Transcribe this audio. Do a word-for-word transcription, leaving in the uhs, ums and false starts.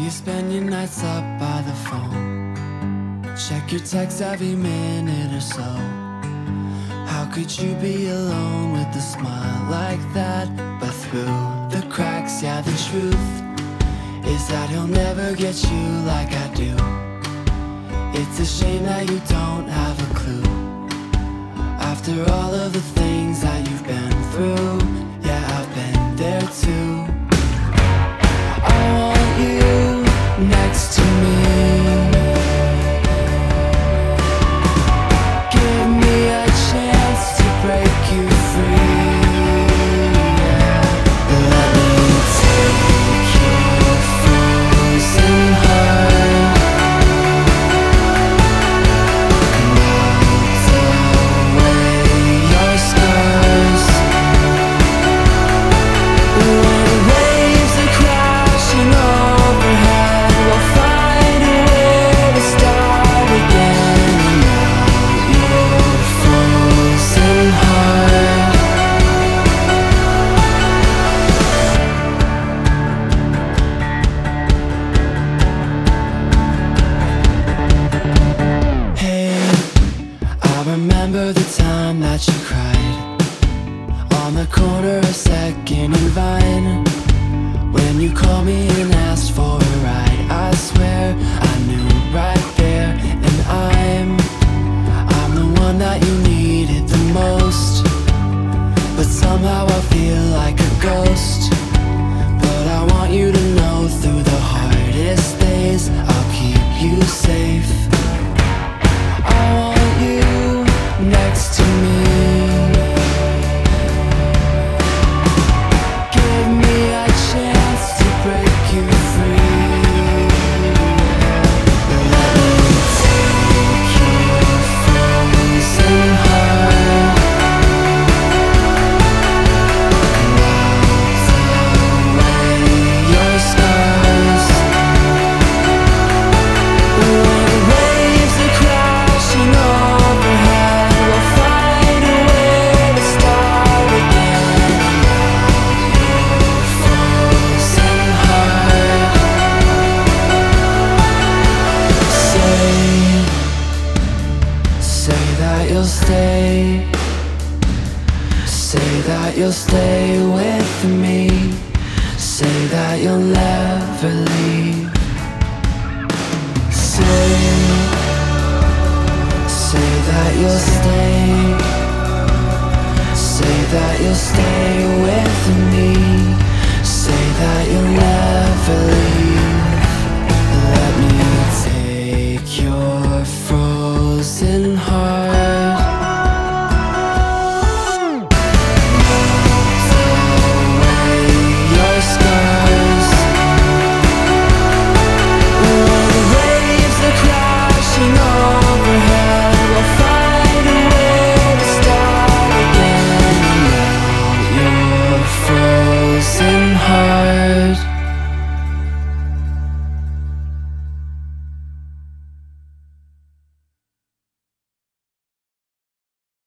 you spend your nights up by the phone? Check your text every minute or so. How could you be alone with a smile like that? But through the cracks, yeah, the truth is that he'll never get you like I do. It's a shame that you don't have a clue. After all of the things that you've been through, yeah, I've been there too. I want you next to me. Give me a chance to break you free. Yeah. Let me take your frozen heart, melt away your scars. When waves are crashing overhead, we'll find a way to start again. And now your frozen heart. Hey, I remember the time that you cried on the corner of Second and Vine, when you called me and asked for a ride. I swear I knew right there, and I'm I'm the one that you needed the most. But somehow I feel like a ghost. But I want you to know, through the hardest days, I'll keep you safe. I want you next to me. Give me a chance to break you free. Let me take your frozen heart, melt away your scars. When waves are crashing overhead, we'll find a way to start again. Your frozen heart. Say, say that you'll stay. Say that you'll stay with me. Say that you'll never leave. Say, say that you'll stay. Say that you'll stay with me. Say that you'll never